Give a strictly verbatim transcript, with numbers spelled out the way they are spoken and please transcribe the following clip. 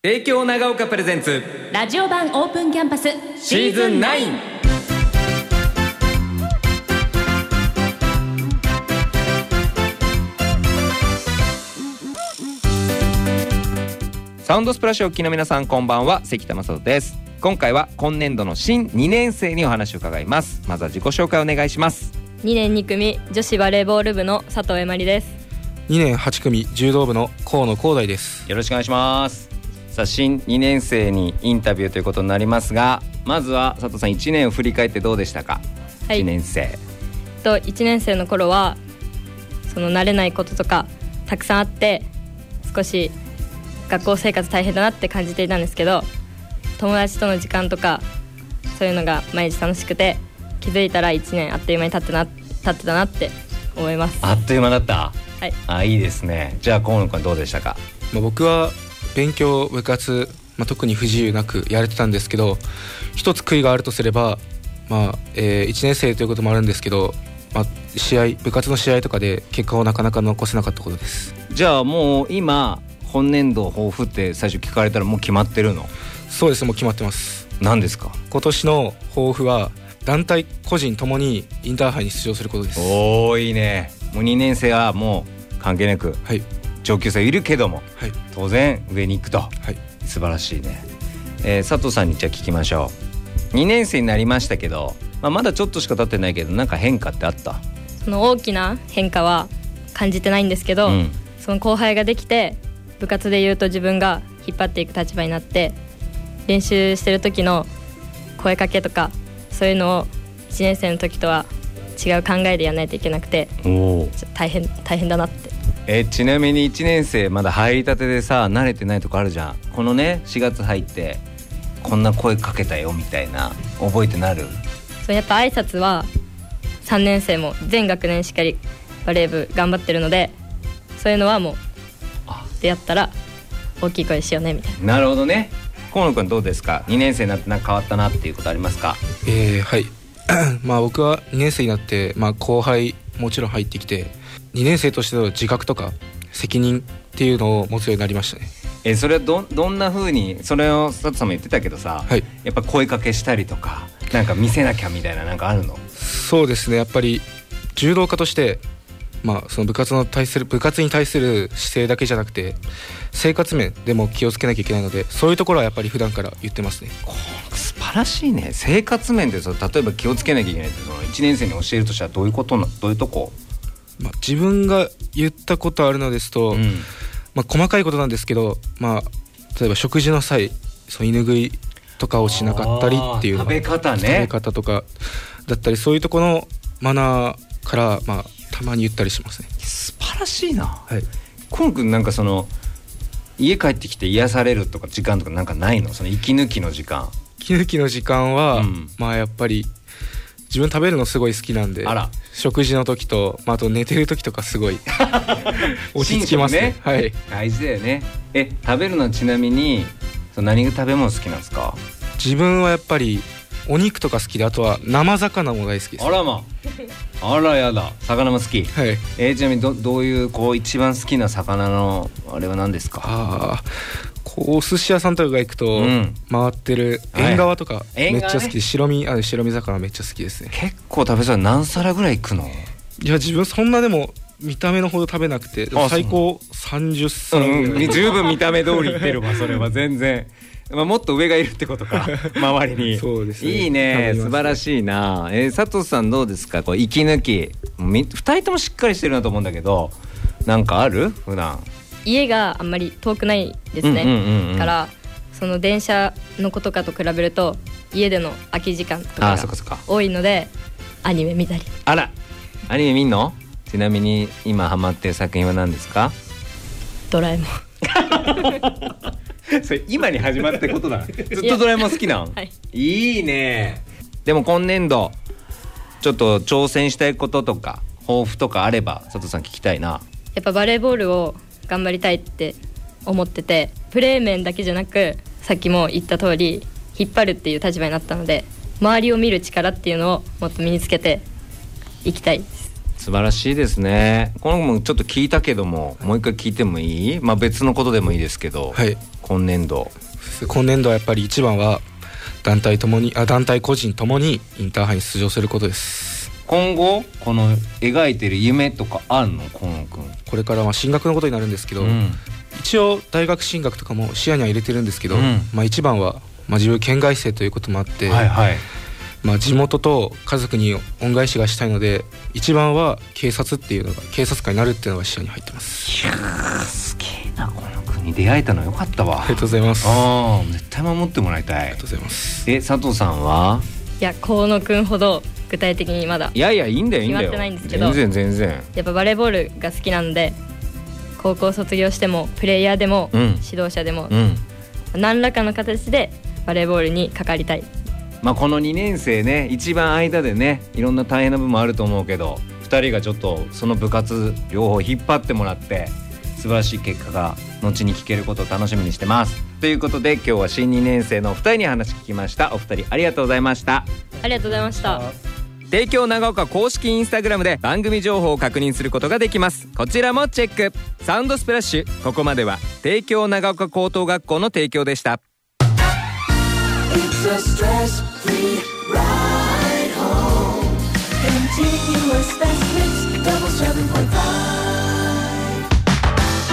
帝京長岡プレゼンツラジオ版オープンキャンパスシーズンナイン。サウンドスプラッシュをお聞きの皆さん、こんばんは。関田正人です。今回は今年度の新にねん生にお話を伺います。まずは自己紹介お願いします。 にねんに組女子バレーボール部の佐藤恵真理です。 にねんはち組柔道部の河野光大です。 よろしくお願いします。さあ、新にねん生にインタビューということになりますが、まずは佐藤さん、いちねんを振り返ってどうでしたか？はい、いちねん生といちねん生の頃はその慣れないこととかたくさんあって、少し学校生活大変だなって感じていたんですけど、友達との時間とかそういうのが毎日楽しくて、気づいたらいちねんあっという間に経ってな経ってたなって思います。 あっという間だった。 はい、 あ、いいですね。じゃあ河野君どうでしたか？ まあ、僕は勉強部活、まあ、特に不自由なくやれてたんですけど、一つ悔いがあるとすれば、まあえー、いちねん生ということもあるんですけど、まあ、試合部活の試合とかで結果をなかなか残せなかったことです。 じゃあもう今今年度抱負って最初聞かれたらもう決まってるの？ そうです、もう決まってます。 何ですか？ 今年の抱負は団体個人ともにインターハイに出場することです。 おー、いいね。もうにねん生はもう関係なく、はい、上級生いるけども、はい、当然上に行くと、はい、素晴らしいね。えー、佐藤さんにじゃあ聞きましょう。にねん生になりましたけど、まあ、まだちょっとしか経ってないけど、なんか変化ってあった？ その大きな変化は感じてないんですけど、うん、その後輩ができて、部活でいうと自分が引っ張っていく立場になって、練習してる時の声かけとかそういうのをいちねん生の時とは違う考えでやらないといけなくて、お大変大変だなって。 えちなみにいちねん生まだ入りたてでさ、慣れてないとこあるじゃん。このねしがつ入ってこんな声かけたよみたいな、覚えてなる？ そう、やっぱ挨拶はさんねん生も全学年しっかりバレー部頑張ってるので、そういうのはもうでやったら大きい声しようねみたいな。 なるほどね。河野くんどうですか？にねん生になってなんか変わったなっていうことありますか？ えー、はいまあ僕はにねん生になって、まあ、後輩もちろん入ってきて、にねん生としての自覚とか責任っていうのを持つようになりましたね。 えそれは ど, どんな風に、それを佐藤さんも言ってたけどさ、はい、やっぱ声かけしたりとかなんか見せなきゃみたいな、なんかあるの？ そうですね、やっぱり柔道家として、まあ、その部活の対する部活に対する姿勢だけじゃなくて生活面でも気をつけなきゃいけないので、そういうところはやっぱり普段から言ってますね。 素晴らしいね。生活面でそ例えば気をつけなきゃいけないって、そのいちねん生に教えるとしたらどういうことな、どういうとこ？ まあ、自分が言ったことあるのですと、うん、まあ、細かいことなんですけど、まあ、例えば食事の際その犬食いとかをしなかったりっていうのが、 食べ方ね、 食べ方とかだったり、そういうところのマナーから、まあ、たまに言ったりしますね。 素晴らしいな。 はい、 コン君なんかその家帰ってきて癒されるとか時間とかなんかないの？その息抜きの時間。 息抜きの時間は、うん、まあやっぱり自分食べるのすごい好きなんで、あら、食事の時と、まあ、あと寝てる時とかすごい落ち着きますね。ね、はい、 大事だよね。え食べるのはちなみにその何が食べ物好きなんですか？ 自分はやっぱりお肉とか好きで、あとは生魚も大好きです。 あらまあらやだ、魚も好き。はい、えー、ちなみに ど, どういうこう一番好きな魚のあれは何ですか？ あこうお寿司屋さんとかが行くと、うん、回ってる縁側とかめっちゃ好きで、はい、白身あ白身魚めっちゃ好きですね。 結構食べそう。何皿ぐらいいくの？ いや自分そんなでも見た目のほど食べなくて、最高さんじゅっさらぐらい、 うん、十分見た目通りいってるわそれは全然まあ、もっと上がいるってことか周りに。そうですね、いいね、素晴らしいな。えー、佐藤さんどうですか？こう息抜きふたりともしっかりしてるなと思うんだけど、なんかある？普段家があんまり遠くないですね、うんうんうんうん、からその電車の子とかと比べると家での空き時間とかが多いので、アニメ見たり。 あら、アニメ見んの？ちなみに今ハマってる作品は何ですか？ ドラえもんそれ今に始まったことだ。ずっとドラえもん好きなん？はい、いいね。でも今年度ちょっと挑戦したいこととか抱負とかあれば佐藤さん聞きたいな。 やっぱバレーボールを頑張りたいって思ってて、プレー面だけじゃなくさっきも言った通り引っ張るっていう立場になったので、周りを見る力っていうのをもっと身につけていきたいです。 素晴らしいですね。このもちょっと聞いたけども、もう一回聞いてもいい？まあ別のことでもいいですけど、 はい、 今年度今年度はやっぱり一番は団体ともにあ団体個人ともにインターハイに出場することです。 今後この描いてる夢とかあんの？河野くんこれからは進学のことになるんですけど、うん、一応大学進学とかも視野には入れてるんですけど、うん、まあ一番は、まあ、自分県外生ということもあって、はいはい、まあ、地元と家族に恩返しがしたいので一番は警察っていうのが警察官になるっていうのが視野に入ってます。 いやーすげえな、この国に出会えたのよかったわ。 ありがとうございます。 あー絶対守ってもらいたい。 ありがとうございます。 え佐藤さんは？ いや河野くんほど具体的にまだいやいやいいんだよいいんだよ決まってないんですけど、 全然全然やっぱバレーボールが好きなので高校卒業してもプレイヤーでも、うん、指導者でも、うん、何らかの形でバレーボールにかかりたい。 まあこのにねん生ね一番間でねいろんな大変な部分もあると思うけどふたりがちょっとその部活両方引っ張ってもらって素晴らしい結果が後に聞けることを楽しみにしてますということで今日は新にねん生のお二人に話聞きました。お二人ありがとうございました。 ありがとうございました。 帝京長岡公式インスタグラムで番組情報を確認することができます。こちらもチェック。サウンドスプラッシュ、ここまでは帝京長岡高等学校の提供でした。It's a stress-free ride home. Continuous fast mix, double seven point five